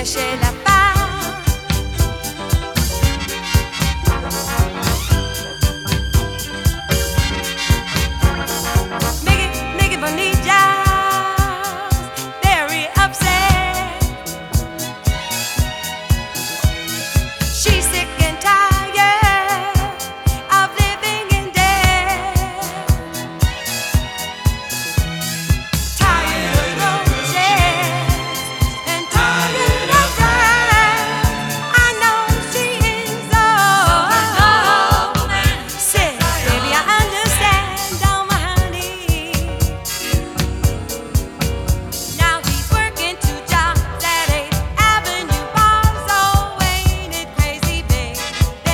chercher la part. Mickey Bonilla's very upset. She's sick and tired of living in debt. Tired of roses and tired of rhymes. I know she is so. Said, baby, I understand, oh my honey. Now he's working 2 jobs at 8th Avenue bar, so ain't it crazy, baby?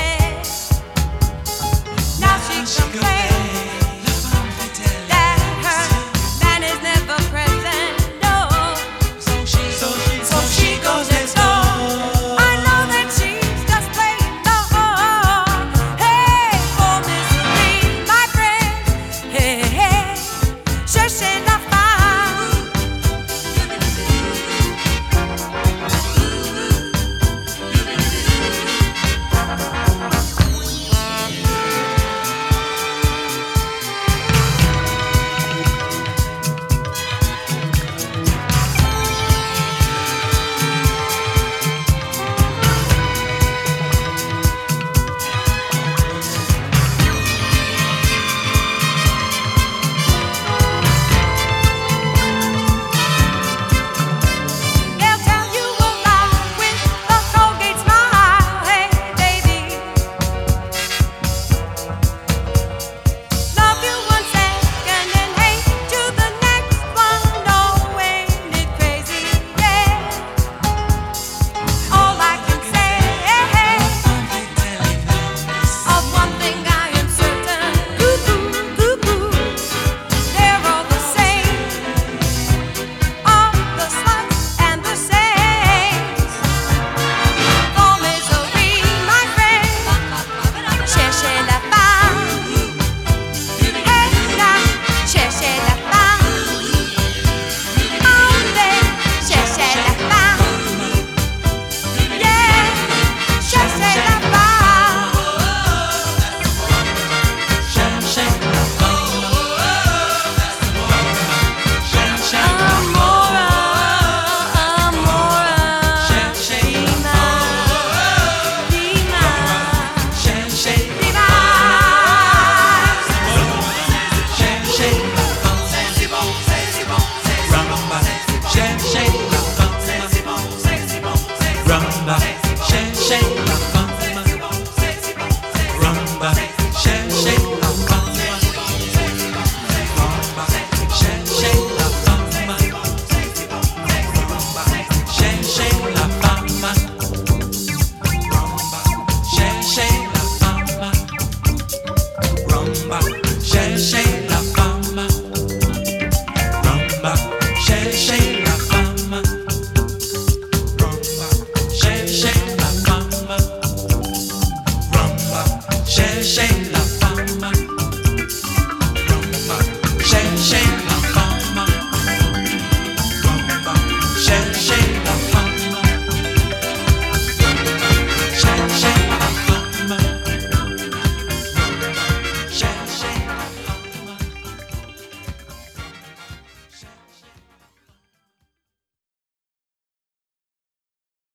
Now she complains that her man is never present, no. So she goes next door. I know that she's just playing the whore. Hey, for misery, my friend. Hey, hey, cherchez la femme. They'll tell you a lie with the Colgate smile. Hey, baby, love you 1 second and hate you the next one. No, ain't it crazy? Yeah. All I can say of one thing I am certain. They're all the same. All the sluts and the saints. For misery, my friend. Cherchez la femme. Hey, now, cherchez la femme. Oh, babe, cherchez la femme. Yeah, cherchez la femme. Rumba, shake, shake.